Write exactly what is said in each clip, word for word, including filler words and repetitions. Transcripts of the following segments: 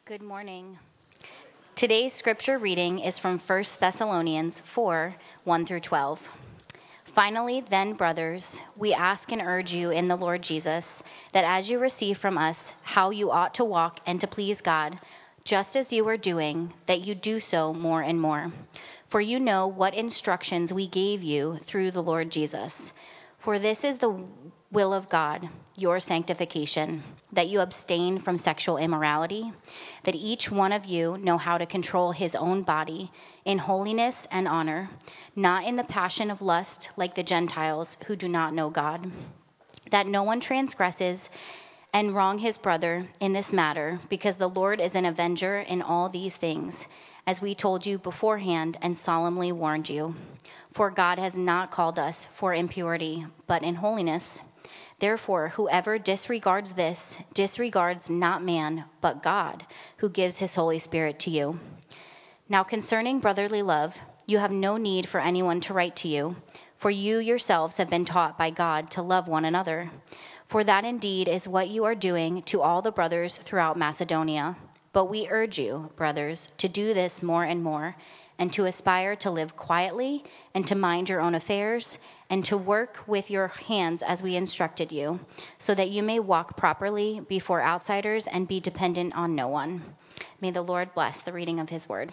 Good morning. Today's scripture reading is from First Thessalonians four, one through twelve. Finally, then, brothers, we ask and urge you in the Lord Jesus, that as you receive from us how you ought to walk and to please God, just as you are doing, that you do so more and more. For you know what instructions we gave you through the Lord Jesus. For this is the will of God, your sanctification, that you abstain from sexual immorality, that each one of you know how to control his own body in holiness and honor, not in the passion of lust like the Gentiles who do not know God, that no one transgresses and wrong his brother in this matter, because the Lord is an avenger in all these things, as we told you beforehand and solemnly warned you. For God has not called us for impurity, but in holiness. Therefore, whoever disregards this disregards not man, but God, who gives his Holy Spirit to you. Now concerning brotherly love, you have no need for anyone to write to you, for you yourselves have been taught by God to love one another. For that indeed is what you are doing to all the brothers throughout Macedonia. But we urge you, brothers, to do this more and more, and to aspire to live quietly, and to mind your own affairs, and to work with your hands as we instructed you, so that you may walk properly before outsiders and be dependent on no one. May the Lord bless the reading of his word.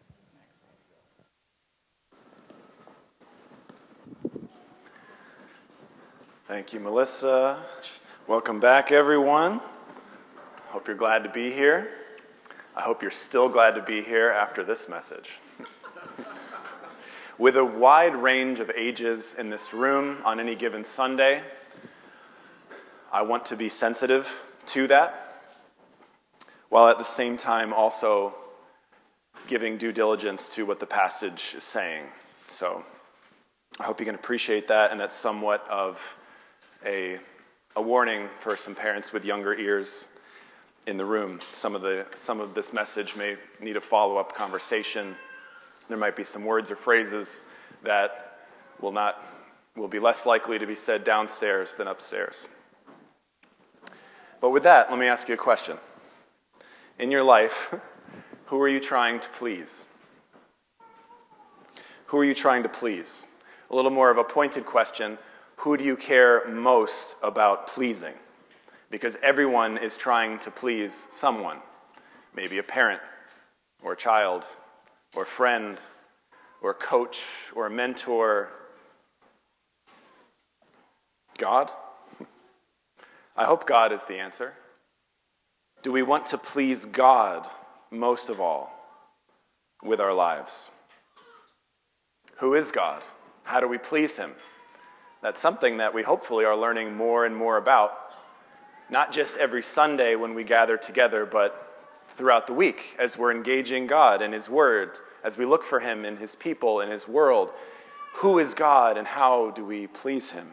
Thank you, Melissa. Welcome back, everyone. Hope you're glad to be here. I hope you're still glad to be here after this message. With a wide range of ages in this room on any given Sunday, I want to be sensitive to that, while at the same time also giving due diligence to what the passage is saying. So I hope you can appreciate that, and that's somewhat of a, a warning for some parents with younger ears in the room. Some of the some of this message may need a follow-up conversation. There might be some words or phrases that will not will be less likely to be said downstairs than upstairs. But with that, let me ask you a question. In your life, who are you trying to please? Who are you trying to please? A little more of a pointed question, who do you care most about pleasing? Because everyone is trying to please someone. Maybe a parent, or a child, or a friend, or a coach, or a mentor. God? I hope God is the answer. Do we want to please God most of all with our lives? Who is God? How do we please him? That's something that we hopefully are learning more and more about, not just every Sunday when we gather together, but throughout the week as we're engaging God in his word, as we look for him in his people, in his world. Who is God and how do we please him?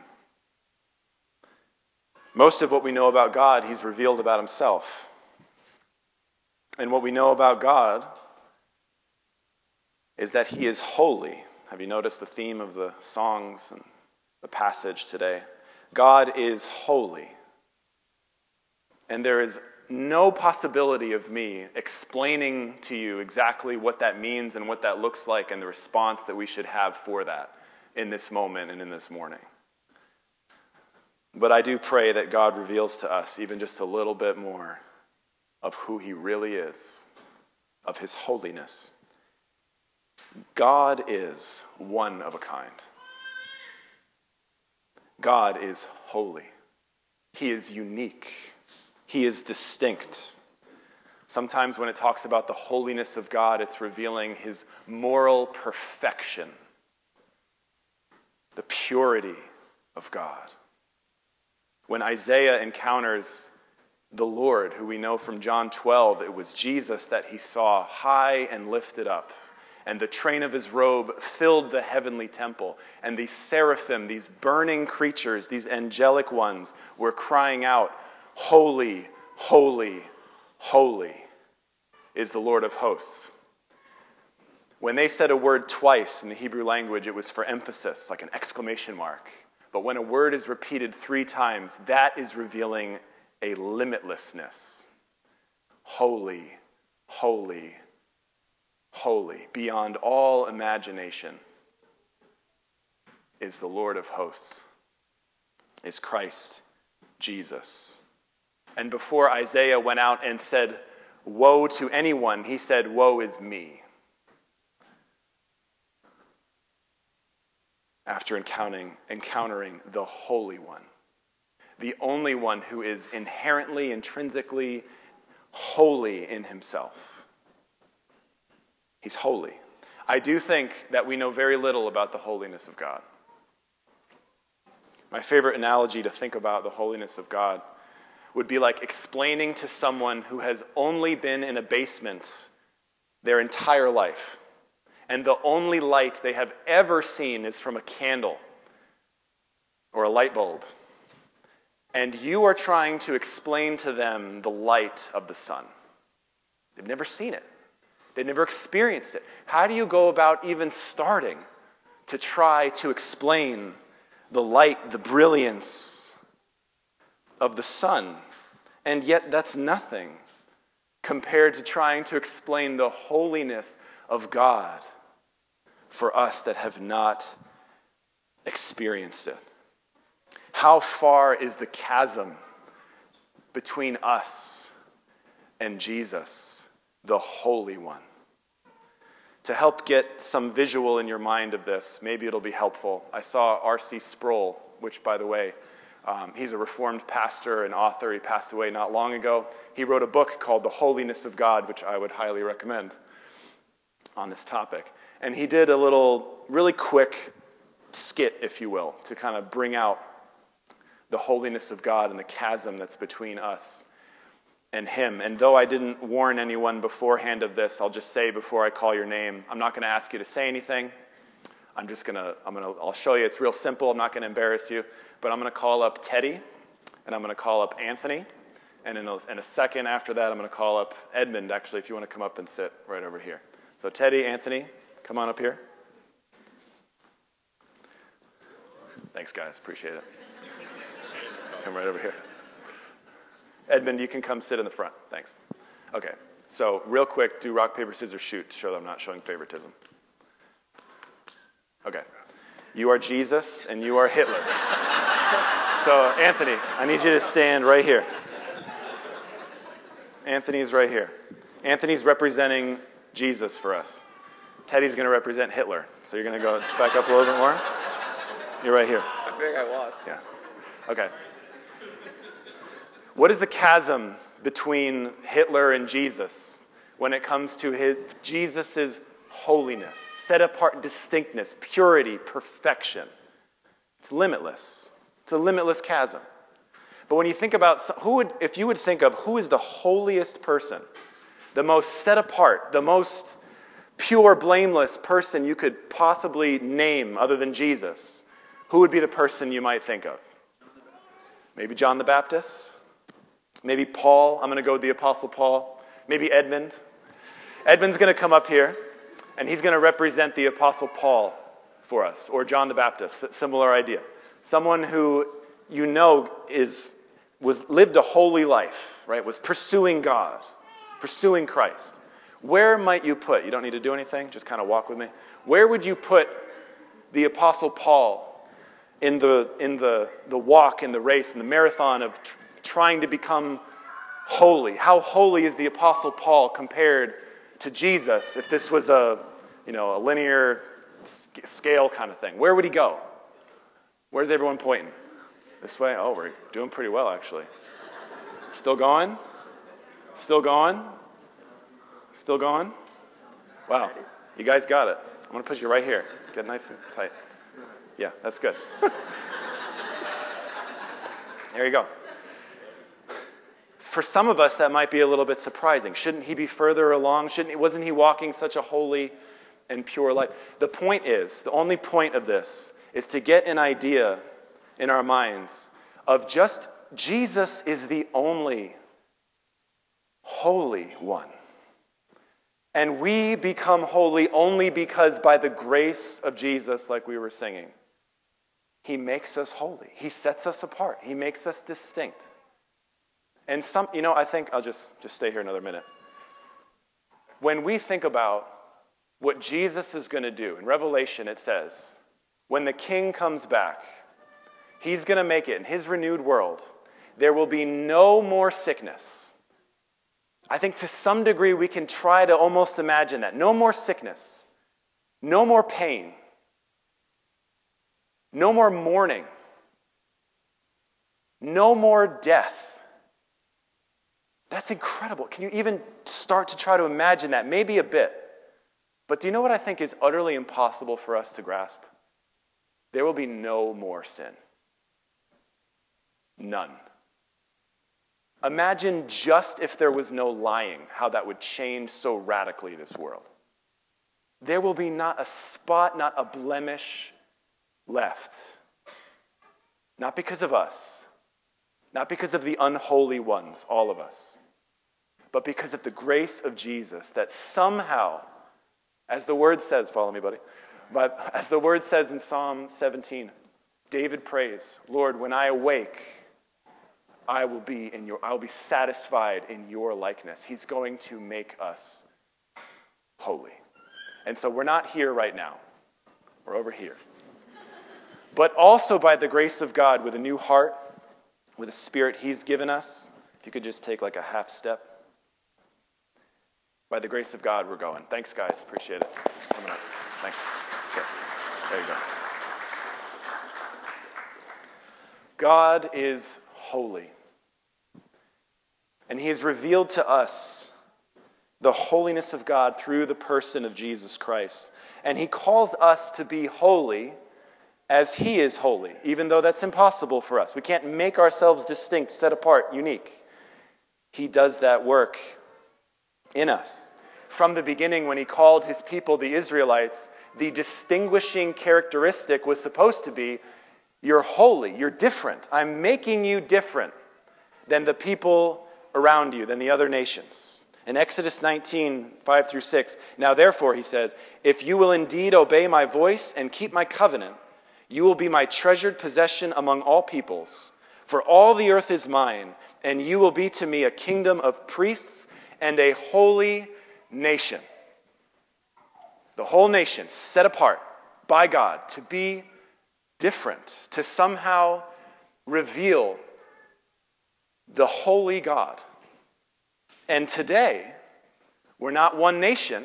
Most of what we know about God, he's revealed about himself. And what we know about God is that he is holy. Have you noticed the theme of the songs and the passage today? God is holy. And there is no possibility of me explaining to you exactly what that means and what that looks like and the response that we should have for that in this moment and in this morning. But I do pray that God reveals to us even just a little bit more of who he really is, of his holiness. God is one of a kind. God is holy. He is unique. He is distinct. Sometimes when it talks about the holiness of God, it's revealing his moral perfection, the purity of God. When Isaiah encounters the Lord, who we know from John twelve, it was Jesus that he saw high and lifted up, and the train of his robe filled the heavenly temple, and these seraphim, these burning creatures, these angelic ones, were crying out, "Holy, holy, holy is the Lord of hosts." When they said a word twice in the Hebrew language, it was for emphasis, like an exclamation mark. But when a word is repeated three times, that is revealing a limitlessness. Holy, holy, holy, beyond all imagination is the Lord of hosts, is Christ Jesus. And before Isaiah went out and said, woe to anyone, he said, woe is me. After encountering, encountering the Holy One, the only one who is inherently, intrinsically holy in himself. He's holy. I do think that we know very little about the holiness of God. My favorite analogy to think about the holiness of God would be like explaining to someone who has only been in a basement their entire life, and the only light they have ever seen is from a candle or a light bulb. And you are trying to explain to them the light of the sun. They've never seen it. They've never experienced it. How do you go about even starting to try to explain the light, the brilliance of the sun? And yet that's nothing compared to trying to explain the holiness of God for us that have not experienced it. How far is the chasm between us and Jesus, the Holy One? To help get some visual in your mind of this, maybe it'll be helpful. I saw R C Sproul, which, by the way, um, he's a Reformed pastor and author. He passed away not long ago. He wrote a book called The Holiness of God, which I would highly recommend on this topic. And he did a little, really quick skit, if you will, to kind of bring out the holiness of God and the chasm that's between us and him. And though I didn't warn anyone beforehand of this, I'll just say before I call your name, I'm not going to ask you to say anything. I'm just going to, I'm going to, I'll show you. It's real simple. I'm not going to embarrass you. But I'm going to call up Teddy, and I'm going to call up Anthony. And in a, in a second after that, I'm going to call up Edmund, actually, if you want to come up and sit right over here. So Teddy, Anthony, come on up here. Thanks, guys. Appreciate it. Come right over here. Edmund, you can come sit in the front. Thanks. Okay, so real quick, do rock, paper, scissors, shoot to show that I'm not showing favoritism. Okay. You are Jesus, and you are Hitler. So, Anthony, I need you to stand right here. Anthony's right here. Anthony's representing Jesus for us. Teddy's going to represent Hitler. So you're going to go just back up a little bit more. You're right here. I feel like I lost. Yeah. Okay. What is the chasm between Hitler and Jesus when it comes to his, Jesus' holiness, set-apart distinctness, purity, perfection? It's limitless. It's a limitless chasm. But when you think about, who would, if you would think of who is the holiest person, the most set apart, the most pure, blameless person you could possibly name other than Jesus, who would be the person you might think of? Maybe John the Baptist? Maybe Paul. I'm going to go with the Apostle Paul. Maybe Edmund. Edmund's going to come up here, and he's going to represent the Apostle Paul for us, or John the Baptist. Similar idea. Someone who you know is was lived a holy life, right? Was pursuing God, pursuing Christ. Where might you put? You don't need to do anything. Just kind of walk with me. Where would you put the Apostle Paul in the in the the walk, in the race, in the marathon of tr- trying to become holy? How holy is the Apostle Paul compared to Jesus? If this was a, you know, a linear scale kind of thing, where would he go? Where's everyone pointing? This way? Oh, we're doing pretty well, actually. Still going? Still going? Still going? Wow, you guys got it. I'm going to put you right here. Get nice and tight. Yeah, that's good. There you go. For some of us, that might be a little bit surprising. Shouldn't he be further along? Shouldn't he, wasn't he walking such a holy and pure life? The point is, the only point of this is to get an idea in our minds of just Jesus is the only holy one. And we become holy only because by the grace of Jesus, like we were singing, he makes us holy. He sets us apart. He makes us distinct. And some, you know, I think I'll just, just stay here another minute. when we think about what Jesus is going to do, in Revelation it says, when the king comes back, he's going to make it in his renewed world. There will be no more sickness. I think to some degree we can try to almost imagine that. No more sickness. No more pain. No more mourning. No more death. That's incredible. Can you even start to try to imagine that? Maybe a bit. But do you know what I think is utterly impossible for us to grasp? There will be no more sin. None. Imagine just if there was no lying, how that would change so radically this world. There will be not a spot, not a blemish left. Not because of us, not because of the unholy ones, all of us, but because of the grace of Jesus that somehow, as the word says, follow me, buddy, but as the word says in Psalm seventeen, David prays, Lord, when I awake, I will be in your, I will be satisfied in your likeness. He's going to make us holy. And so we're not here right now. We're over here. But also by the grace of God, with a new heart, with a spirit he's given us. If you could just take like a half step. By the grace of God, we're going. Thanks, guys. Appreciate it. Coming up. Thanks. Okay. There you go. God is holy. And he has revealed to us the holiness of God through the person of Jesus Christ. And he calls us to be holy as he is holy, even though that's impossible for us. We can't make ourselves distinct, set apart, unique. He does that work in us. From the beginning, when he called his people, the Israelites, the distinguishing characteristic was supposed to be, you're holy, you're different. I'm making you different than the people around you, than the other nations. In Exodus nineteen, five through six, now therefore, he says, if you will indeed obey my voice and keep my covenant, you will be my treasured possession among all peoples. For all the earth is mine, and you will be to me a kingdom of priests and a holy nation. The whole nation set apart by God to be different, to somehow reveal the holy God. And today, we're not one nation.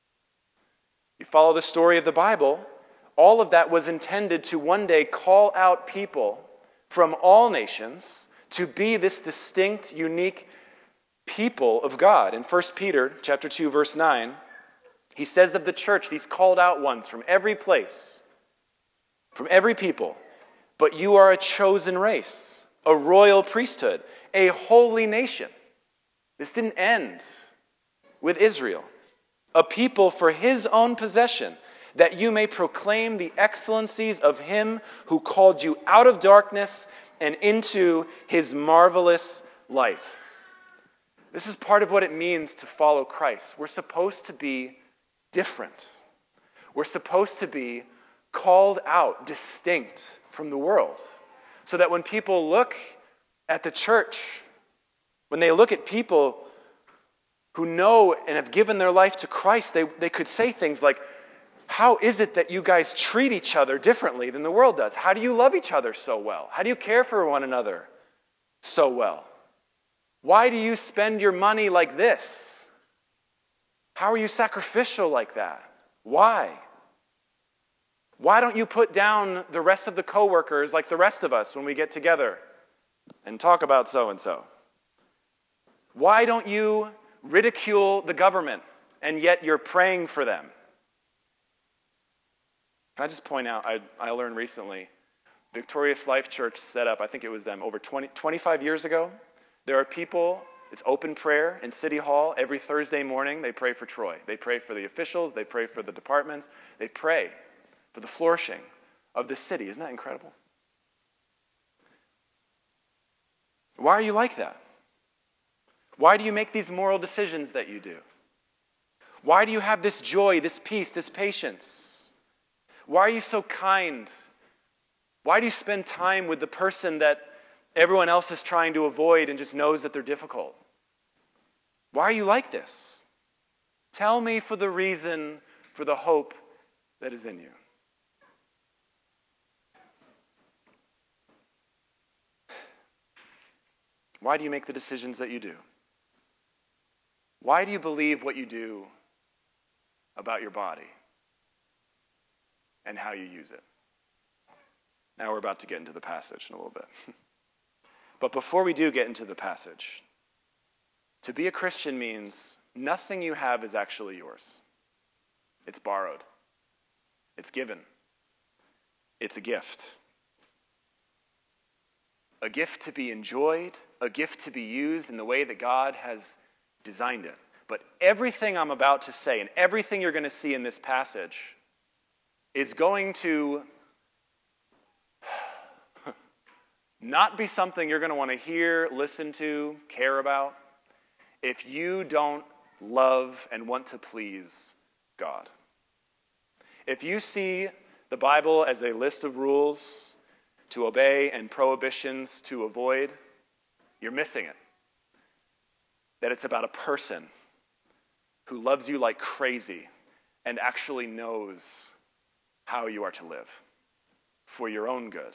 You follow the story of the Bible, all of that was intended to one day call out people from all nations to be this distinct, unique people of God. In First Peter chapter two, verse nine, he says of the church, these called out ones from every place, from every people, but you are a chosen race, a royal priesthood, a holy nation. This didn't end with Israel. A people for his own possession, that you may proclaim the excellencies of him who called you out of darkness and into his marvelous light. This is part of what it means to follow Christ. We're supposed to be different. We're supposed to be called out, distinct from the world, so that when people look at the church, when they look at people who know and have given their life to Christ, they, they could say things like, how is it that you guys treat each other differently than the world does? How do you love each other so well? How do you care for one another so well? Why do you spend your money like this? How are you sacrificial like that? Why? Why don't you put down the rest of the coworkers like the rest of us when we get together and talk about so-and-so? Why don't you ridicule the government and yet you're praying for them? Can I just point out, I, I learned recently, Victorious Life Church set up, I think it was them, over twenty, twenty-five years ago. There are people, it's open prayer in City Hall. Every Thursday morning, they pray for Troy. They pray for the officials. They pray for the departments. They pray for the flourishing of this city. Isn't that incredible? Why are you like that? Why do you make these moral decisions that you do? Why do you have this joy, this peace, this patience? Why are you so kind? Why do you spend time with the person that everyone else is trying to avoid and just knows that they're difficult? Why are you like this? Tell me for the reason, for the hope that is in you. Why do you make the decisions that you do? Why do you believe what you do about your body and how you use it? Now we're about to get into the passage in a little bit. But before we do get into the passage, to be a Christian means nothing you have is actually yours. It's borrowed. It's given. It's a gift. A gift to be enjoyed, a gift to be used in the way that God has designed it. But everything I'm about to say and everything you're going to see in this passage is going to not be something you're going to want to hear, listen to, care about if you don't love and want to please God. If you see the Bible as a list of rules to obey and prohibitions to avoid, you're missing it. That it's about a person who loves you like crazy and actually knows how you are to live for your own good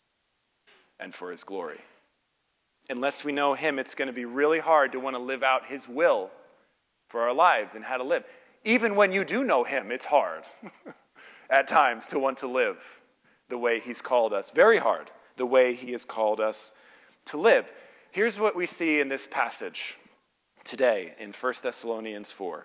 and for his glory. Unless we know him, it's going to be really hard to want to live out his will for our lives and how to live. Even when you do know him, it's hard at times to want to live the way he's called us. Very hard, the way he has called us to live. Here's what we see in this passage today in First Thessalonians four.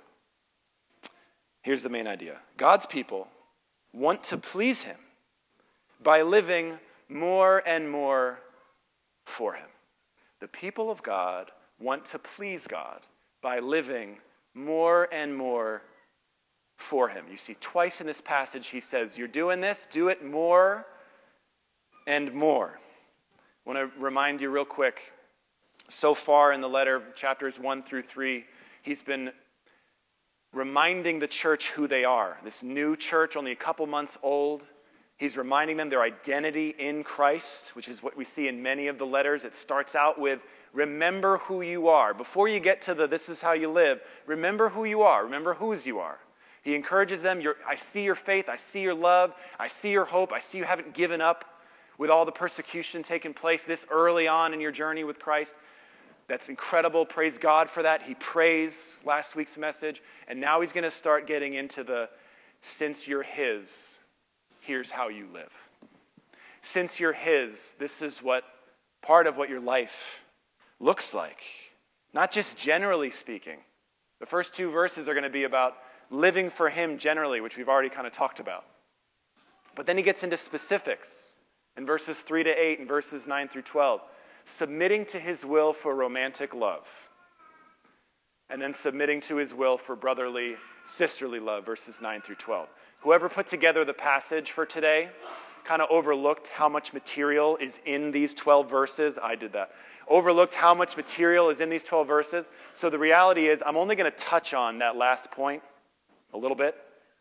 Here's the main idea. God's people want to please him by living more and more for him. The people of God want to please God by living more and more for him. You see, twice in this passage he says, you're doing this, do it more and more. I want to remind you real quick, so far in the letter, chapters one through three, he's been reminding the church who they are. This new church, only a couple months old. He's reminding them their identity in Christ, which is what we see in many of the letters. It starts out with, remember who you are. Before you get to the this is how you live, remember who you are. Remember whose you are. He encourages them, You're, I see your faith, I see your love, I see your hope, I see you haven't given up with all the persecution taking place this early on in your journey with Christ. That's incredible. Praise God for that. He praised last week's message. And now he's going to start getting into the, since you're his, here's how you live. Since you're his, this is what part of what your life looks like. Not just generally speaking. The first two verses are going to be about living for him generally, which we've already kind of talked about. But then he gets into specifics in verses three to eight and verses nine through twelve. Submitting to his will for romantic love. And then submitting to his will for brotherly, sisterly love, verses nine through twelve. Whoever put together the passage for today kind of overlooked how much material is in these twelve verses. I did that. Overlooked how much material is in these twelve verses. So the reality is I'm only going to touch on that last point a little bit.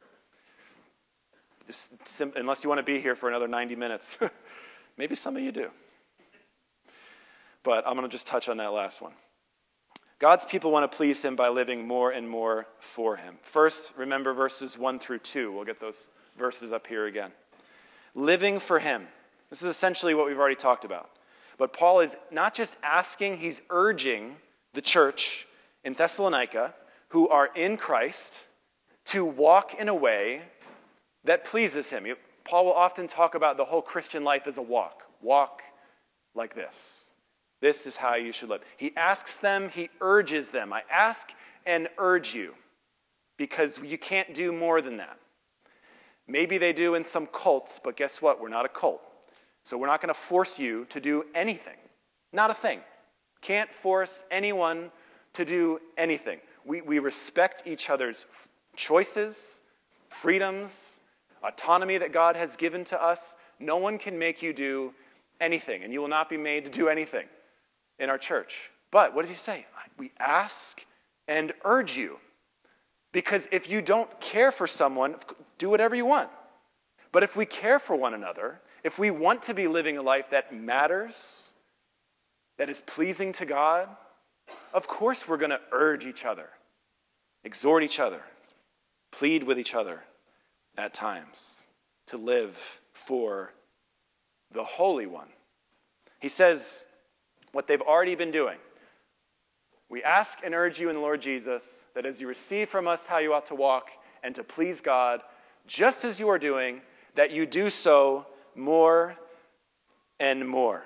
Just sim- unless you want to be here for another ninety minutes. Maybe some of you do. But I'm going to just touch on that last one. God's people want to please him by living more and more for him. First, remember verses one through two. We'll get those verses up here again. Living for him. This is essentially what we've already talked about. But Paul is not just asking, he's urging the church in Thessalonica who are in Christ to walk in a way that pleases him. Paul will often talk about the whole Christian life as a walk. Walk like this. This is how you should live. He asks them, he urges them. I ask and urge you because you can't do more than that. Maybe they do in some cults, but guess what? We're not a cult. So we're not going to force you to do anything. Not a thing. Can't force anyone to do anything. We, we respect each other's choices, freedoms, autonomy that God has given to us. No one can make you do anything, and you will not be made to do anything in our church. But what does he say? We ask and urge you. Because if you don't care for someone, do whatever you want. But if we care for one another, if we want to be living a life that matters, that is pleasing to God, of course we're going to urge each other exhort each other, plead with each other at times to live for the Holy One. He says what they've already been doing. We ask and urge you in the Lord Jesus that as you receive from us how you ought to walk and to please God, just as you are doing, that you do so more and more.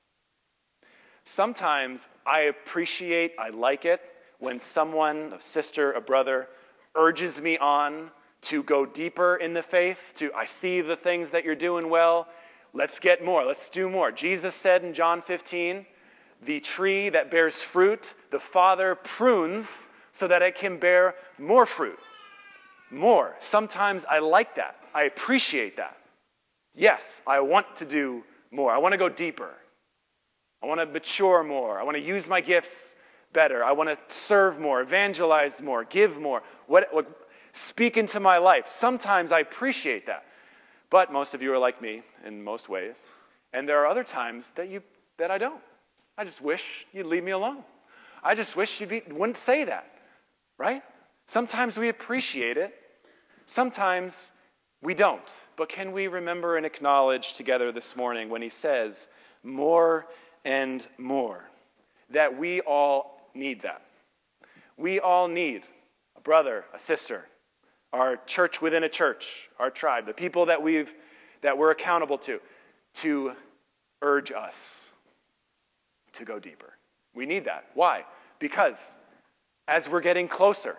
Sometimes I appreciate, I like it, when someone, a sister, a brother, urges me on to go deeper in the faith, to, I see the things that you're doing well, let's get more, let's do more. Jesus said in John fifteen, the tree that bears fruit, the Father prunes so that it can bear more fruit. More. Sometimes I like that. I appreciate that. Yes, I want to do more. I want to go deeper. I want to mature more. I want to use my gifts better. I want to serve more, evangelize more, give more, what, what, speak into my life. Sometimes I appreciate that. But most of you are like me in most ways. And there are other times that you that I don't. I just wish you'd leave me alone. I just wish you wouldn't say that, right? Sometimes we appreciate it. Sometimes we don't. But can we remember and acknowledge together this morning when he says more and more, that we all need that. We all need a brother, a sister, our church within a church, our tribe, the people that we've that we're accountable to, to urge us to go deeper. We need that. Why? Because as we're getting closer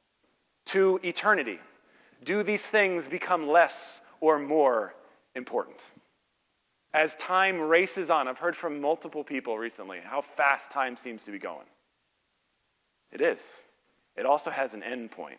to eternity, do these things become less or more important? As time races on, I've heard from multiple people recently how fast time seems to be going. It is. It also has an end point.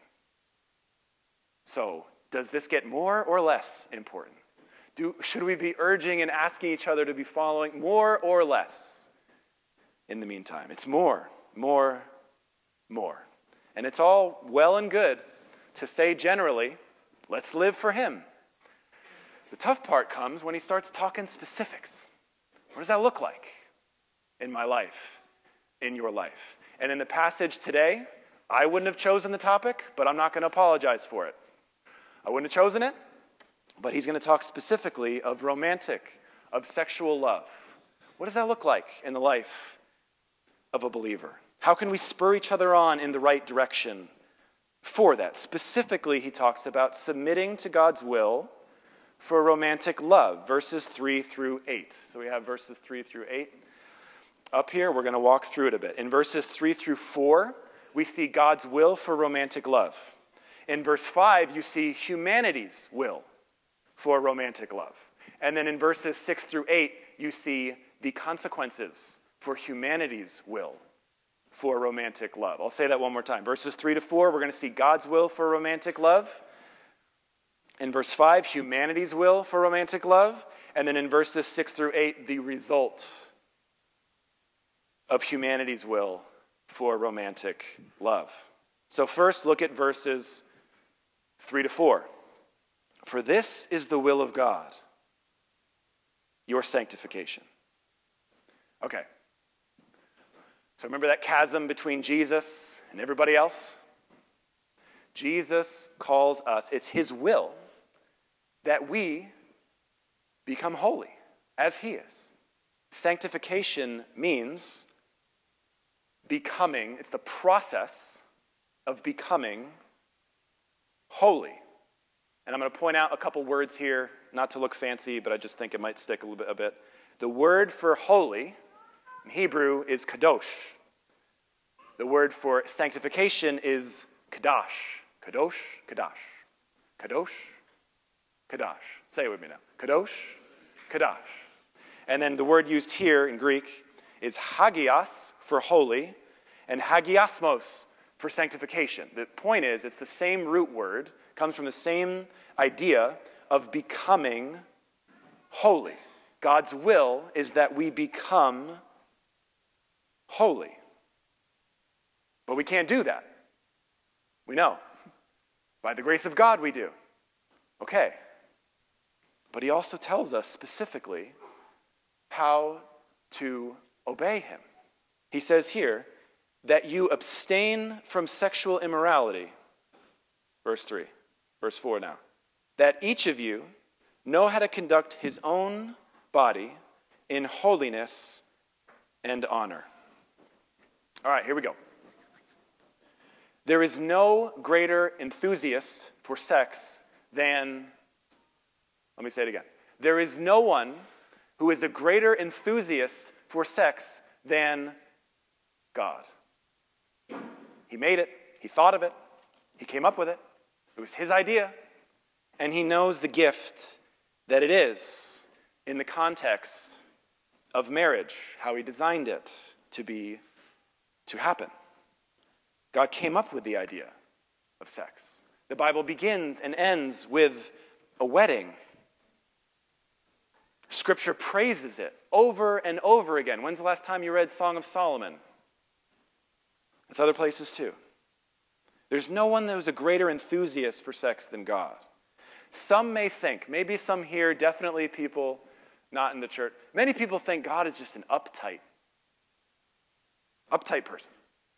So, does this get more or less important? Do, should we be urging and asking each other to be following more or less? In the meantime, it's more, more, more. And it's all well and good to say generally, let's live for him. The tough part comes when he starts talking specifics. What does that look like in my life, in your life? And in the passage today, I wouldn't have chosen the topic, but I'm not going to apologize for it. I wouldn't have chosen it, but he's going to talk specifically of romantic, of sexual love. What does that look like in the life of a believer? How can we spur each other on in the right direction for that? Specifically, he talks about submitting to God's will for romantic love, verses three through eight. So we have verses three through eight up here. We're going to walk through it a bit. In verses three through four, we see God's will for romantic love. In verse five, you see humanity's will for romantic love. And then in verses six through eight, you see the consequences for humanity's will for romantic love. I'll say that one more time. Verses three to four, we're going to see God's will for romantic love. In verse five, humanity's will for romantic love. And then in verses six through eight, the result of humanity's will for romantic love. So first, look at verses three to four. For this is the will of God, your sanctification. Okay. So remember that chasm between Jesus and everybody else? Jesus calls us, it's his will, that we become holy as he is. Sanctification means becoming, it's the process of becoming holy. And I'm going to point out a couple words here, not to look fancy, but I just think it might stick a little bit. A bit. The word for holy in Hebrew is kadosh. The word for sanctification is kadash. Kadosh, kadash. Kadosh, kadash. Say it with me now. Kadosh, kadash. And then the word used here in Greek is hagios for holy and hagiasmos for sanctification. The point is, it's the same root word, comes from the same idea of becoming holy. God's will is that we become holy. But we can't do that. We know. By the grace of God, we do. Okay. But he also tells us specifically how to obey him. He says here, that you abstain from sexual immorality. Verse three, verse four now. That each of you know how to conduct his own body in holiness and honor. All right, here we go. There is no greater enthusiast for sex than, let me say it again. There is no one who is a greater enthusiast for sex than God. He made it. He thought of it. He came up with it. It was his idea. And he knows the gift that it is in the context of marriage, how he designed it to be, to happen. God came up with the idea of sex. The Bible begins and ends with a wedding. Scripture praises it over and over again. When's the last time you read Song of Solomon? It's other places too. There's no one that was a greater enthusiast for sex than God. Some may think, maybe some here, definitely people not in the church, many people think God is just an uptight, uptight person.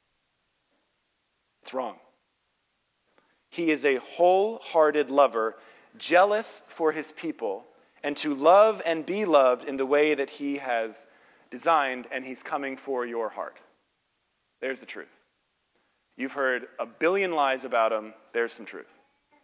It's wrong. He is a wholehearted lover, jealous for his people, and to love and be loved in the way that he has designed, and he's coming for your heart. There's the truth. You've heard a billion lies about him. There's some truth.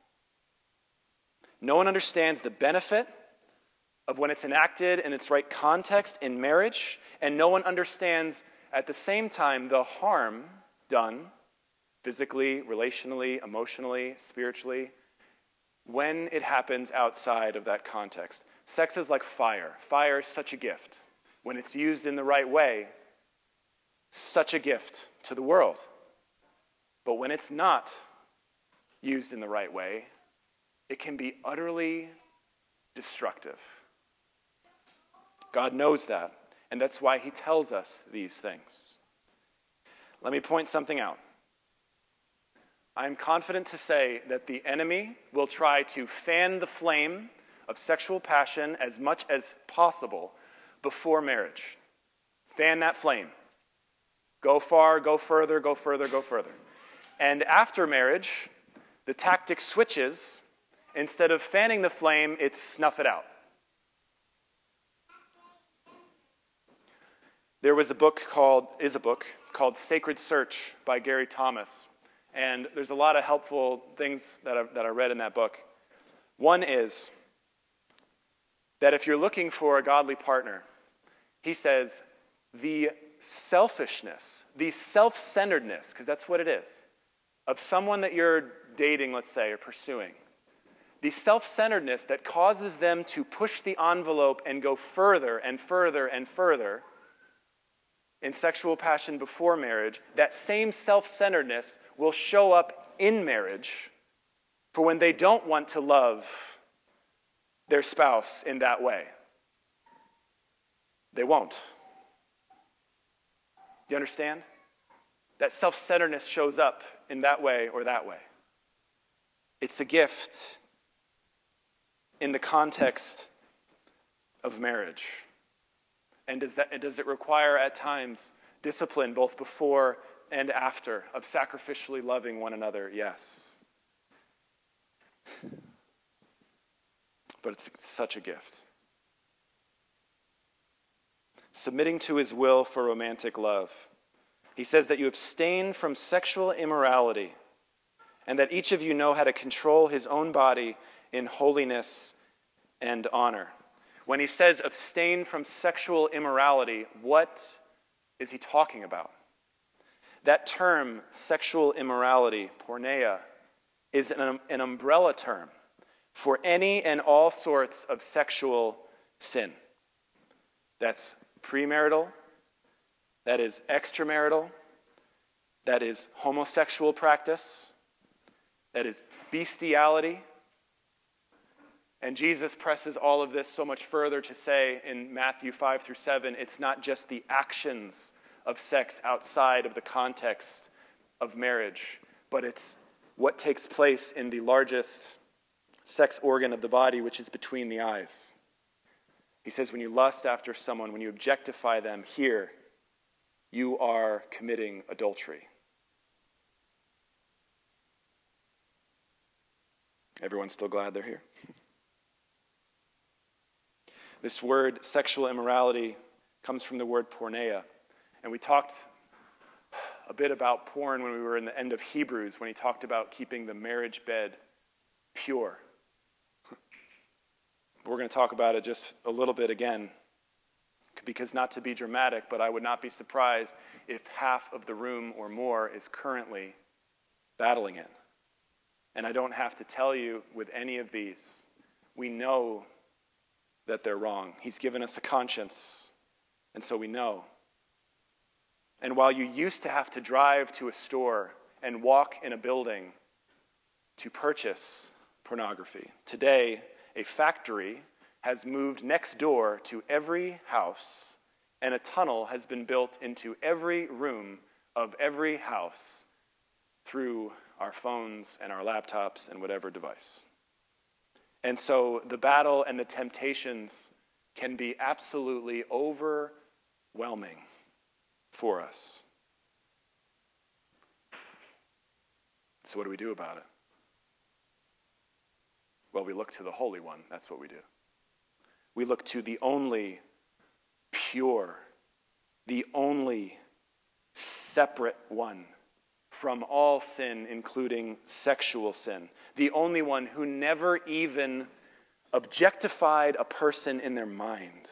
No one understands the benefit of when it's enacted in its right context in marriage, and no one understands at the same time the harm done physically, relationally, emotionally, spiritually, when it happens outside of that context. Sex is like fire. Fire is such a gift. When it's used in the right way, such a gift to the world. But when it's not used in the right way, it can be utterly destructive. God knows that, and that's why he tells us these things. Let me point something out. I am confident to say that the enemy will try to fan the flame of sexual passion as much as possible before marriage. Fan that flame. Go far, go further, go further, go further. And after marriage, the tactic switches. Instead of fanning the flame, it's snuff it out. There was a book called, is a book called Sacred Search by Gary Thomas. And there's a lot of helpful things that I, that I read in that book. One is that if you're looking for a godly partner, he says the selfishness, the self-centeredness, because that's what it is, of someone that you're dating, let's say, or pursuing, the self-centeredness that causes them to push the envelope and go further and further and further in sexual passion before marriage, that same self-centeredness will show up in marriage for when they don't want to love their spouse in that way. They won't. Do you understand? That self-centeredness shows up in that way or that way. It's a gift in the context of marriage. And does that, does it require at times discipline both before and after of sacrificially loving one another? Yes. But it's such a gift. Submitting to his will for romantic love. He says that you abstain from sexual immorality and that each of you know how to control his own body in holiness and honor. When he says abstain from sexual immorality, what is he talking about? That term, sexual immorality, porneia, is an, an umbrella term for any and all sorts of sexual sin. That's premarital, that is extramarital, that is homosexual practice, that is bestiality. And Jesus presses all of this so much further to say in Matthew five through seven, it's not just the actions of sex outside of the context of marriage, but it's what takes place in the largest sex organ of the body, which is between the eyes. He says when you lust after someone, when you objectify them here, you are committing adultery. Everyone's still glad they're here? This word, sexual immorality, comes from the word porneia. And we talked a bit about porn when we were in the end of Hebrews, when he talked about keeping the marriage bed pure. We're going to talk about it just a little bit again, because not to be dramatic, but I would not be surprised if half of the room or more is currently battling it. And I don't have to tell you with any of these, we know that they're wrong. He's given us a conscience, and so we know. And while you used to have to drive to a store and walk in a building to purchase pornography, today a factory has moved next door to every house, and a tunnel has been built into every room of every house through our phones and our laptops and whatever device. And so the battle and the temptations can be absolutely overwhelming for us. So what do we do about it? Well, we look to the Holy One. That's what we do. We look to the only pure, the only separate one from all sin, including sexual sin. The only one who never even objectified a person in their mind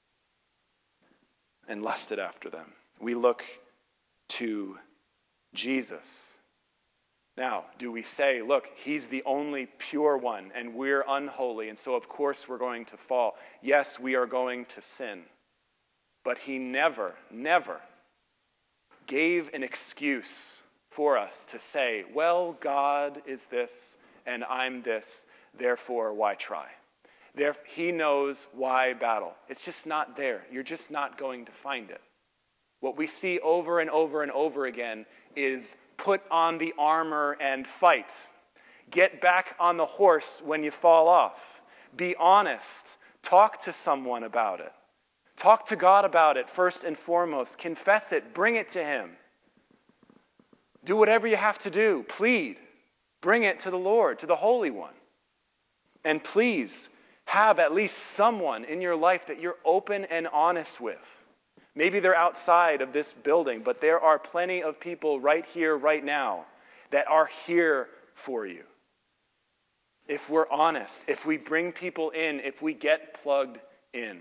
and lusted after them. We look to Jesus. Now, do we say, look, he's the only pure one and we're unholy, and so of course we're going to fall? Yes, we are going to sin. But he never, never gave an excuse for us to say, well, God is this and I'm this, therefore why try? There, he knows why battle. It's just not there. You're just not going to find it. What we see over and over and over again is put on the armor and fight. Get back on the horse when you fall off. Be honest. Talk to someone about it. Talk to God about it first and foremost. Confess it. Bring it to him. Do whatever you have to do. Plead. Bring it to the Lord, to the Holy One. And please have at least someone in your life that you're open and honest with. Maybe they're outside of this building, but there are plenty of people right here, right now, that are here for you. If we're honest, if we bring people in, if we get plugged in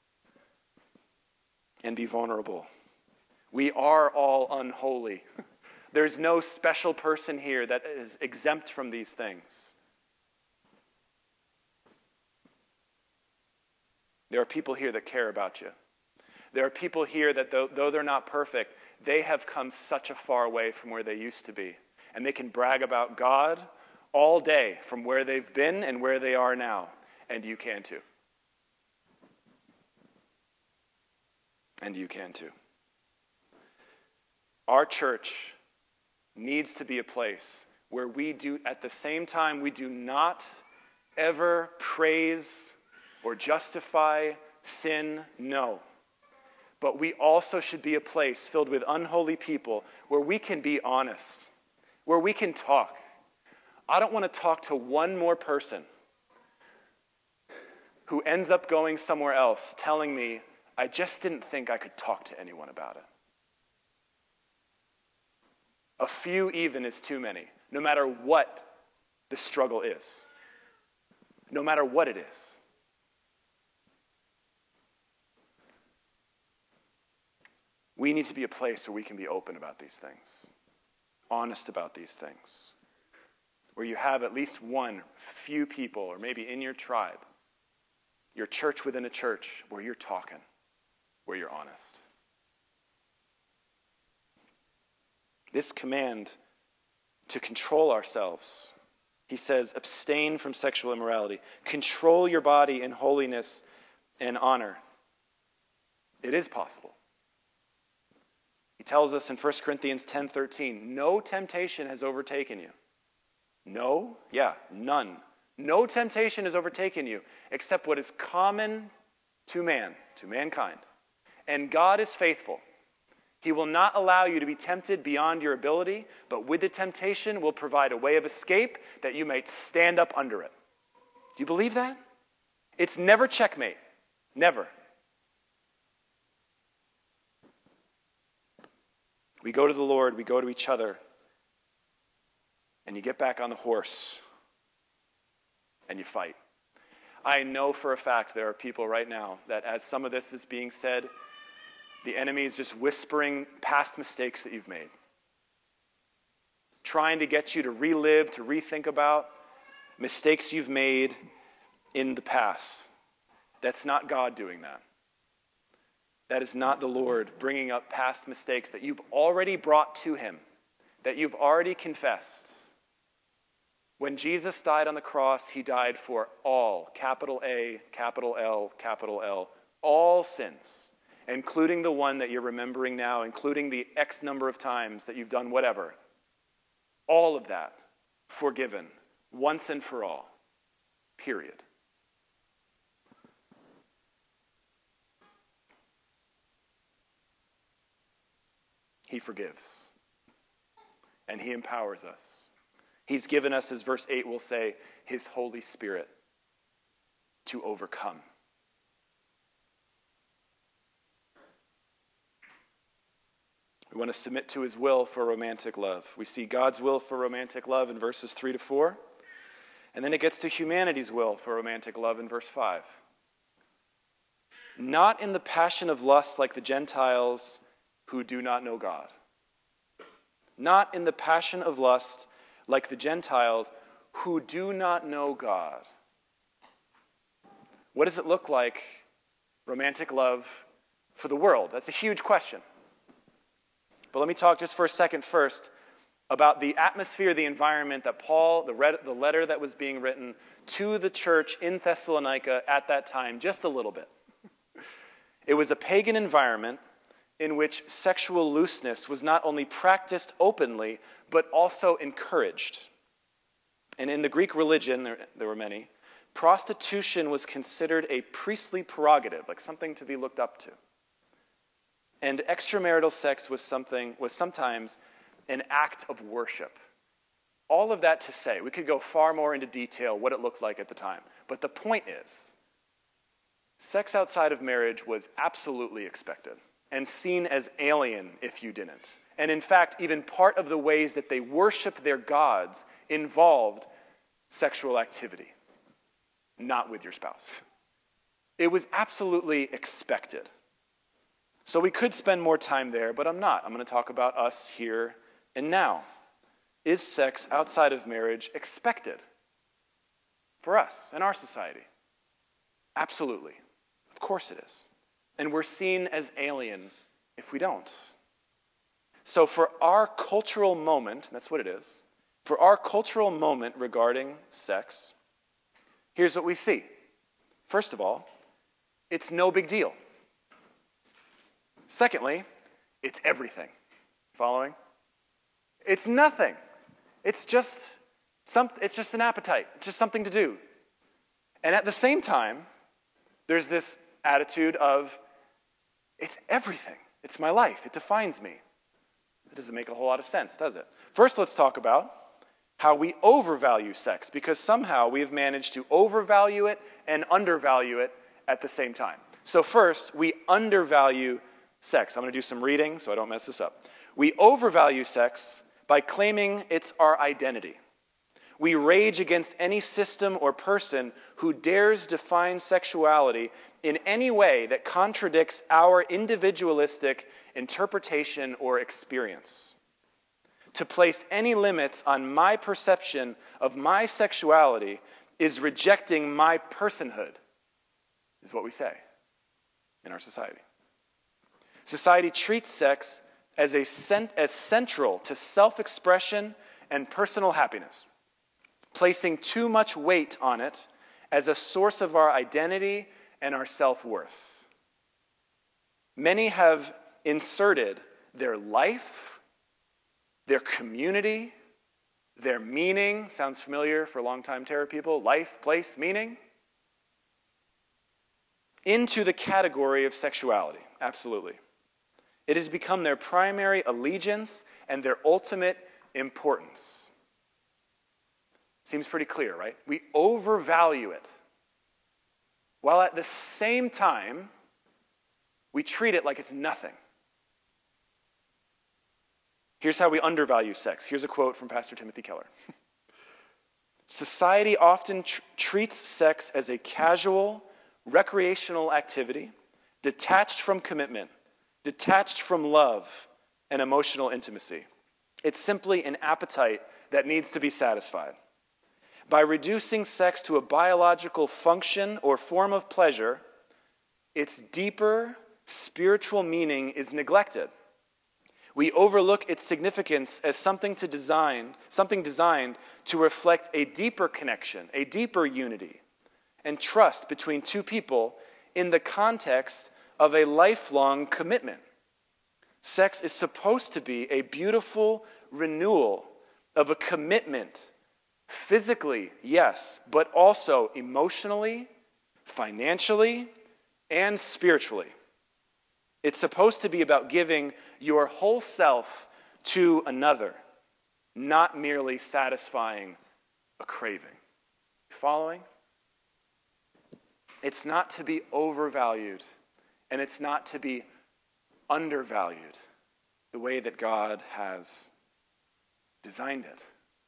and be vulnerable. We are all unholy. There's no special person here that is exempt from these things. There are people here that care about you. There are people here that, though, though they're not perfect, they have come such a far way from where they used to be. And they can brag about God all day from where they've been and where they are now. And you can too. And you can too. Our church needs to be a place where we do, at the same time, we do not ever praise or justify sin, no. But we also should be a place filled with unholy people where we can be honest, where we can talk. I don't want to talk to one more person who ends up going somewhere else telling me, I just didn't think I could talk to anyone about it. A few even is too many, no matter what the struggle is, no matter what it is. We need to be a place where we can be open about these things, honest about these things, where you have at least one, few people, or maybe in your tribe, your church within a church, where you're talking, where you're honest. This command to control ourselves, he says, abstain from sexual immorality. Control your body in holiness and honor. It is possible. He tells us in First Corinthians ten thirteen, no temptation has overtaken you. No? Yeah, none. No temptation has overtaken you except what is common to man, to mankind. And God is faithful. He will not allow you to be tempted beyond your ability, but with the temptation will provide a way of escape that you may stand up under it. Do you believe that? It's never checkmate. Never. We go to the Lord, we go to each other, and you get back on the horse, and you fight. I know for a fact there are people right now that as some of this is being said, the enemy is just whispering past mistakes that you've made. Trying to get you to relive, to rethink about mistakes you've made in the past. That's not God doing that. That is not the Lord bringing up past mistakes that you've already brought to him, that you've already confessed. When Jesus died on the cross, he died for all, capital A, capital L, capital L, all sins, including the one that you're remembering now, including the X number of times that you've done whatever. All of that forgiven once and for all, period. He forgives, and he empowers us. He's given us, as verse eight will say, his Holy Spirit to overcome. We want to submit to his will for romantic love. We see God's will for romantic love in verses three to four, and then it gets to humanity's will for romantic love in verse five. Not in the passion of lust like the Gentiles who do not know God. Not in the passion of lust like the Gentiles who do not know God. What does it look like, romantic love for the world? That's a huge question. But let me talk just for a second first about the atmosphere, the environment that Paul, the, read, the letter that was being written to the church in Thessalonica at that time, just a little bit. It was a pagan environment in which sexual looseness was not only practiced openly, but also encouraged. And in the Greek religion, there, there were many, prostitution was considered a priestly prerogative, like something to be looked up to. And extramarital sex was something, was sometimes an act of worship. All of that to say, we could go far more into detail what it looked like at the time. But the point is, sex outside of marriage was absolutely expected and seen as alien if you didn't. And in fact, even part of the ways that they worship their gods involved sexual activity, not with your spouse. It was absolutely expected. So we could spend more time there, but I'm not. I'm going to talk about us here and now. Is sex outside of marriage expected for us in our society? Absolutely. Of course it is. And we're seen as alien if we don't. So for our cultural moment, that's what it is, for our cultural moment regarding sex, here's what we see. First of all, it's no big deal. Secondly, it's everything. Following? It's nothing. It's just some, it's just an appetite. It's just something to do. And at the same time, there's this attitude of, it's everything. It's my life. It defines me. It doesn't make a whole lot of sense, does it? First, let's talk about how we overvalue sex, because somehow we have managed to overvalue it and undervalue it at the same time. So first, we undervalue sex. I'm going to do some reading so I don't mess this up. We overvalue sex by claiming it's our identity. We rage against any system or person who dares define sexuality in any way that contradicts our individualistic interpretation or experience. To place any limits on my perception of my sexuality is rejecting my personhood, is what we say in our society. Society treats sex as, a cent- as central to self-expression and personal happiness, placing too much weight on it as a source of our identity and our self-worth. Many have inserted their life, their community, their meaning, sounds familiar for long-time terror people, life, place, meaning, into the category of sexuality, absolutely. It has become their primary allegiance and their ultimate importance. Seems pretty clear, right? We overvalue it, while at the same time, we treat it like it's nothing. Here's how we undervalue sex. Here's a quote from Pastor Timothy Keller. Society often tr- treats sex as a casual, recreational activity, detached from commitment, detached from love and emotional intimacy. It's simply an appetite that needs to be satisfied. By reducing sex to a biological function or form of pleasure, its deeper spiritual meaning is neglected. We overlook its significance as something to design, something designed to reflect a deeper connection, a deeper unity, and trust between two people in the context of a lifelong commitment. Sex is supposed to be a beautiful renewal of a commitment, physically, yes, but also emotionally, financially, and spiritually. It's supposed to be about giving your whole self to another, not merely satisfying a craving. Following? It's not to be overvalued, and it's not to be undervalued the way that God has designed it.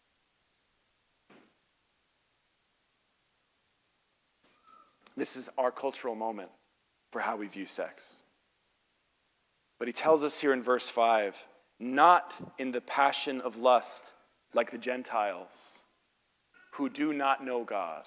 This is our cultural moment for how we view sex. But he tells us here in verse five, not in the passion of lust like the Gentiles who do not know God.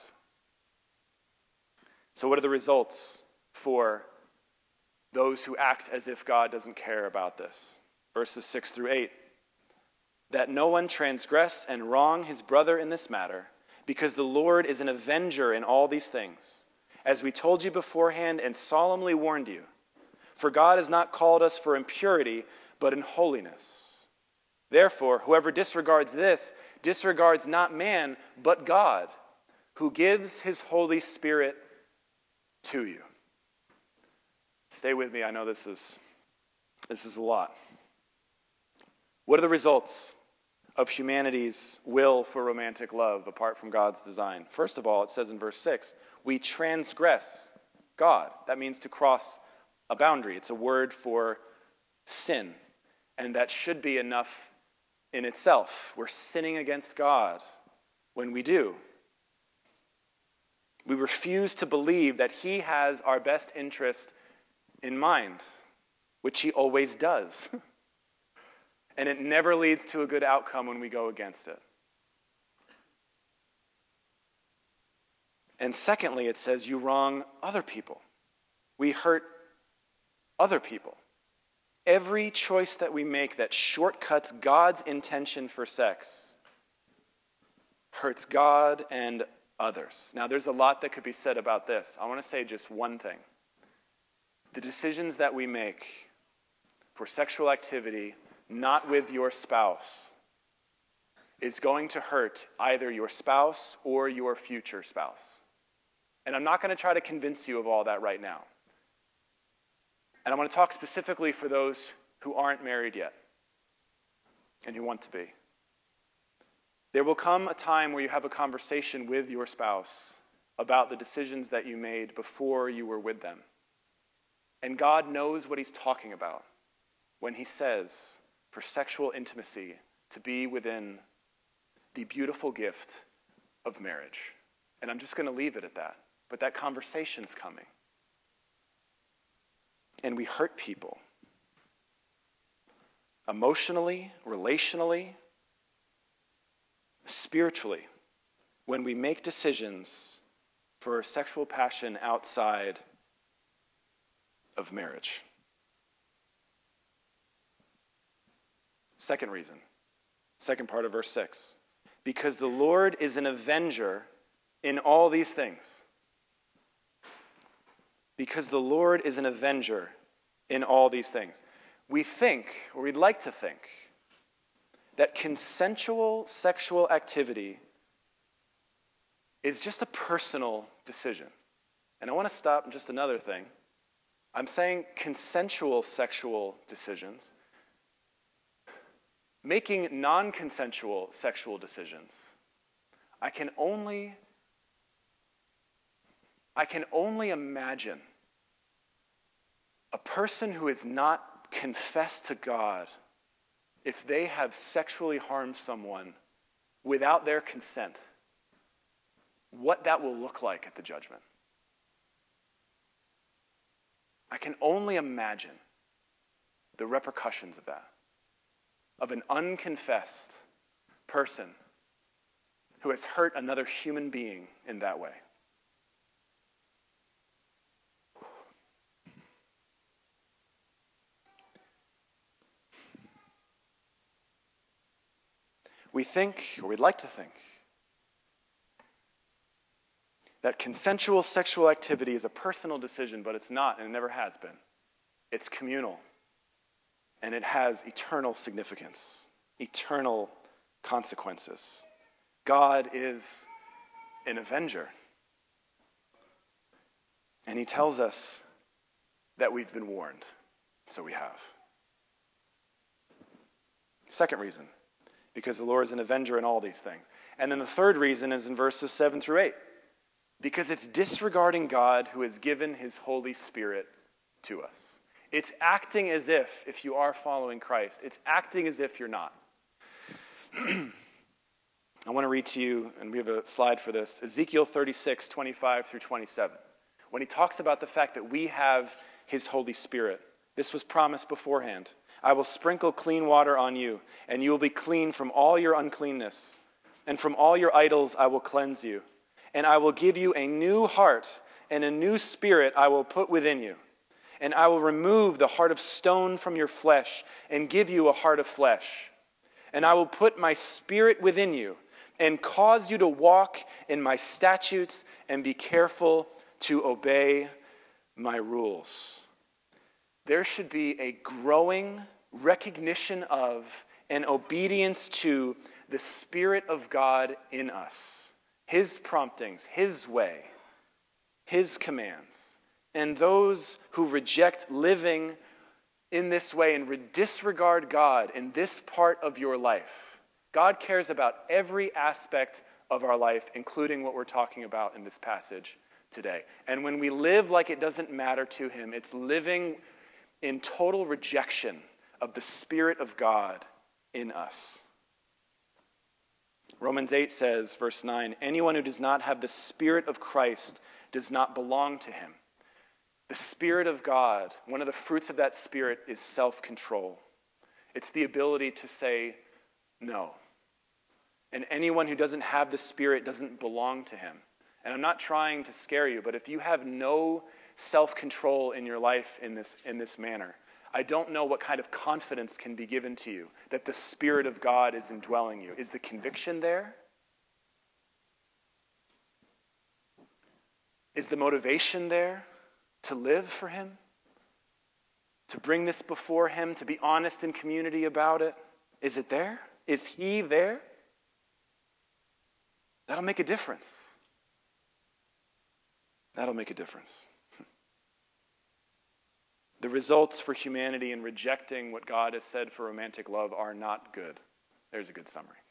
So what are the results for those who act as if God doesn't care about this? Verses six through eight. That no one transgress and wrong his brother in this matter, because the Lord is an avenger in all these things, as we told you beforehand and solemnly warned you. For God has not called us for impurity, but in holiness. Therefore, whoever disregards this disregards not man, but God, who gives his Holy Spirit to you. Stay with me. I know this is, this is a lot. What are the results of humanity's will for romantic love apart from God's design? First of all, it says in verse six, we transgress God. That means to cross a boundary. It's a word for sin, and that should be enough in itself. We're sinning against God when we do. We refuse to believe that he has our best interest in mind, which he always does. And it never leads to a good outcome when we go against it. And secondly, it says you wrong other people. We hurt other people. Every choice that we make that shortcuts God's intention for sex hurts God and others. Now, there's a lot that could be said about this. I want to say just one thing. The decisions that we make for sexual activity, not with your spouse, is going to hurt either your spouse or your future spouse. And I'm not going to try to convince you of all that right now. And I want to talk specifically for those who aren't married yet and who want to be. There will come a time where you have a conversation with your spouse about the decisions that you made before you were with them. And God knows what he's talking about when he says for sexual intimacy to be within the beautiful gift of marriage. And I'm just going to leave it at that. But that conversation's coming. And we hurt people. Emotionally, relationally, spiritually, when we make decisions for sexual passion outside of marriage. Second reason, second part of verse six. Because the Lord is an avenger in all these things. Because the Lord is an avenger in all these things. We think, or we'd like to think, that consensual sexual activity is just a personal decision. And I want to stop just another thing. I'm saying consensual sexual decisions. Making non-consensual sexual decisions. I can only, I can only imagine a person who is not confessed to God, if they have sexually harmed someone without their consent, what that will look like at the judgment. I can only imagine the repercussions of that, of an unconfessed person who has hurt another human being in that way. We think, or we'd like to think, that consensual sexual activity is a personal decision, but it's not, and it never has been. It's communal, and it has eternal significance, eternal consequences. God is an avenger, and he tells us that we've been warned, so we have. Second reason, because the Lord is an avenger in all these things. And then the third reason is in verses seven through eight. Because it's disregarding God who has given his Holy Spirit to us. It's acting as if, if you are following Christ, it's acting as if you're not. I want to read to you, and we have a slide for this, Ezekiel thirty-six, twenty-five through twenty-seven. When he talks about the fact that we have his Holy Spirit, this was promised beforehand. I will sprinkle clean water on you, and you will be clean from all your uncleanness. And from all your idols I will cleanse you. And I will give you a new heart, and a new spirit I will put within you. And I will remove the heart of stone from your flesh, and give you a heart of flesh. And I will put my spirit within you, and cause you to walk in my statutes, and be careful to obey my rules. There should be a growing recognition of and obedience to the Spirit of God in us. His promptings, his way, his commands. And those who reject living in this way and disregard God in this part of your life. God cares about every aspect of our life, including what we're talking about in this passage today. And when we live like it doesn't matter to him, it's living in total rejection of the Spirit of God in us. Romans eight says, verse nine, anyone who does not have the Spirit of Christ does not belong to him. The Spirit of God, one of the fruits of that Spirit is self-control. It's the ability to say no. And anyone who doesn't have the Spirit doesn't belong to him. And I'm not trying to scare you, but if you have no self-control in your life in this, in this manner, I don't know what kind of confidence can be given to you that the Spirit of God is indwelling you. Is the conviction there? Is the motivation there to live for him? To bring this before him? To be honest in community about it? Is it there? Is he there? That'll make a difference. That'll make a difference. The results for humanity in rejecting what God has said for romantic love are not good. There's a good summary.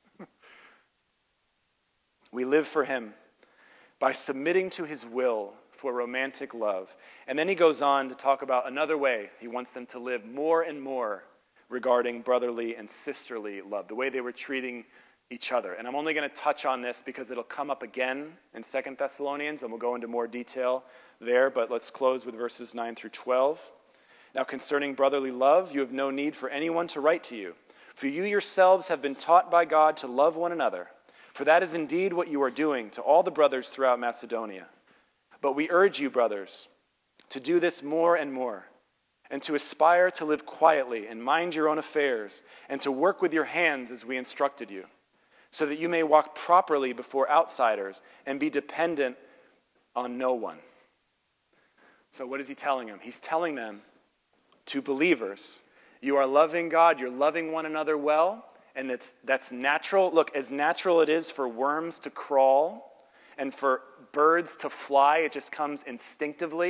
We live for him by submitting to his will for romantic love. And then he goes on to talk about another way he wants them to live more and more regarding brotherly and sisterly love, the way they were treating each other. And I'm only going to touch on this because it'll come up again in Second Thessalonians, and we'll go into more detail there. But let's close with verses nine through twelve. Now concerning brotherly love, you have no need for anyone to write to you, for you yourselves have been taught by God to love one another, for that is indeed what you are doing to all the brothers throughout Macedonia. But we urge you, brothers, to do this more and more, and to aspire to live quietly and mind your own affairs, and to work with your hands as we instructed you, so that you may walk properly before outsiders and be dependent on no one. So what is he telling them? He's telling them, to believers, you are loving God, you're loving one another well, and that's, that's natural. Look, as natural it is for worms to crawl and for birds to fly, it just comes instinctively,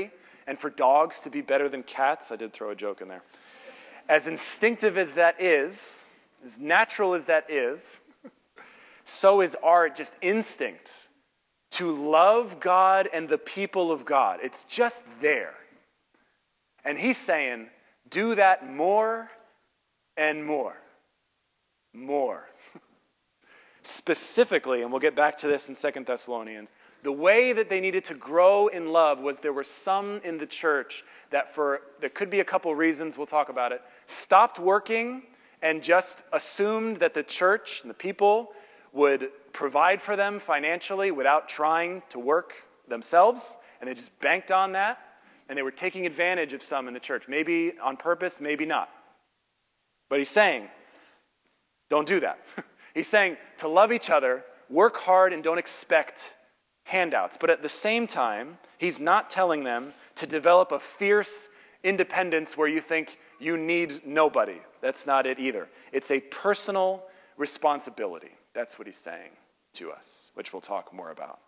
and for dogs to be better than cats. I did throw a joke in there. As instinctive as that is, as natural as that is, so is our just instinct to love God and the people of God. It's just there. And he's saying, do that more and more. More. Specifically, and we'll get back to this in Second Thessalonians, the way that they needed to grow in love was there were some in the church that for, there could be a couple reasons, we'll talk about it, stopped working and just assumed that the church and the people would provide for them financially without trying to work themselves, and they just banked on that, and they were taking advantage of some in the church, maybe on purpose, maybe not. But he's saying, don't do that. He's saying to love each other, work hard, and don't expect handouts. But at the same time, he's not telling them to develop a fierce independence where you think you need nobody. That's not it either. It's a personal responsibility. That's what he's saying to us, which we'll talk more about.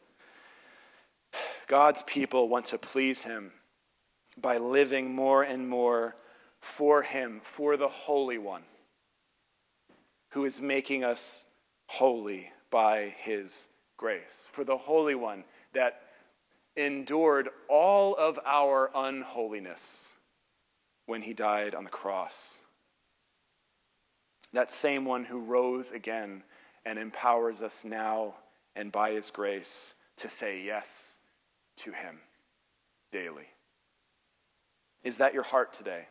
God's people want to please him by living more and more for him, for the Holy One, who is making us holy by his grace, for the Holy One that endured all of our unholiness when he died on the cross. That same one who rose again and empowers us now and by his grace to say yes to him daily. Is that your heart today?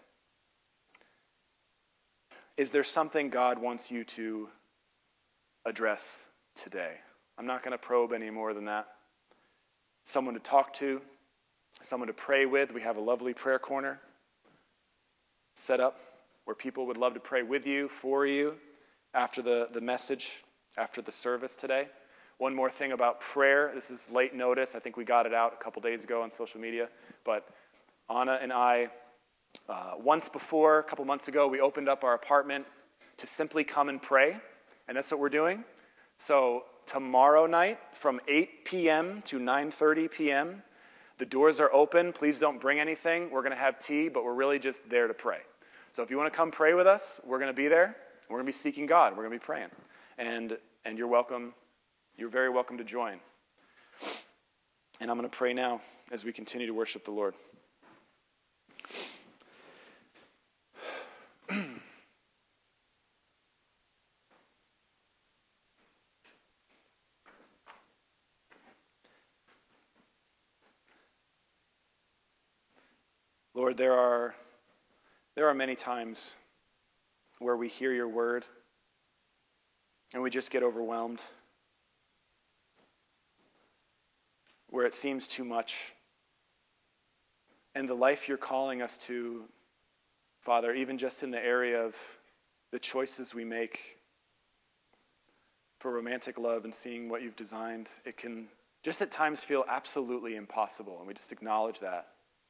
Is there something God wants you to address today? I'm not going to probe any more than that. Someone to talk to, someone to pray with. We have a lovely prayer corner set up where people would love to pray with you, for you, after the, the message, after the service today. One more thing about prayer. This is late notice. I think we got it out a couple days ago on social media. But Anna and I, uh, once before, a couple months ago, we opened up our apartment to simply come and pray. And that's what we're doing. So tomorrow night from eight p.m. to nine thirty p.m., the doors are open. Please don't bring anything. We're going to have tea, but we're really just there to pray. So if you want to come pray with us, we're going to be there. We're going to be seeking God. We're going to be praying. And and you're welcome. You're very welcome to join. And I'm going to pray now as we continue to worship the Lord. Lord, there are there are many times where we hear your word and we just get overwhelmed, where it seems too much. And the life you're calling us to, Father, even just in the area of the choices we make for romantic love and seeing what you've designed, it can just at times feel absolutely impossible, and we just acknowledge that.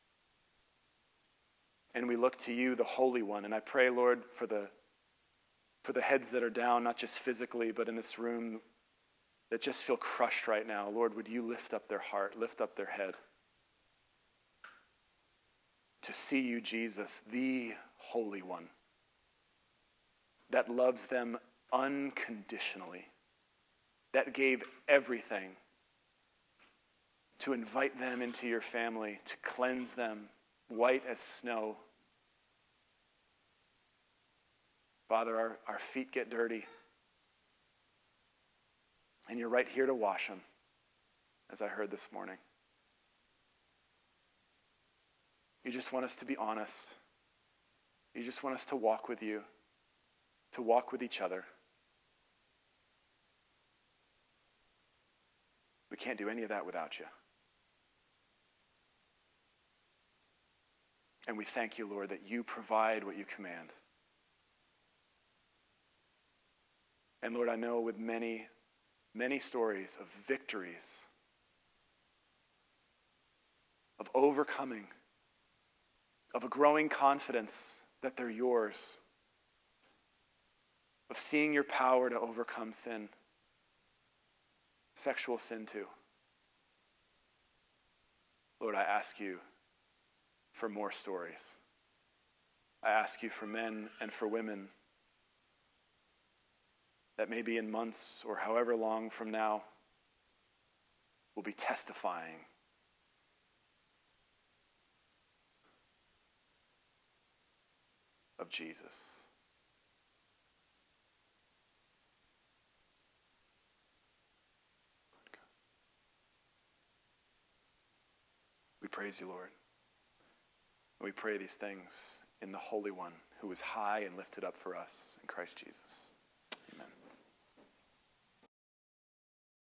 And we look to you, the Holy One. And I pray, Lord, for the for the heads that are down, not just physically, but in this room, that just feel crushed right now. Lord, would you lift up their heart, lift up their head to see you, Jesus, the Holy One, that loves them unconditionally, that gave everything to invite them into your family, to cleanse them white as snow. Father, our, our feet get dirty, and you're right here to wash them, as I heard this morning. You just want us to be honest. You just want us to walk with you, to walk with each other. We can't do any of that without you. And we thank you, Lord, that you provide what you command. And Lord, I know with many, many stories of victories, of overcoming, of a growing confidence that they're yours, of seeing your power to overcome sin, sexual sin too. Lord, I ask you for more stories. I ask you for men and for women that maybe in months or however long from now will be testifying of Jesus. We praise you, Lord. We pray these things in the Holy One who is high and lifted up for us in Christ Jesus. Amen.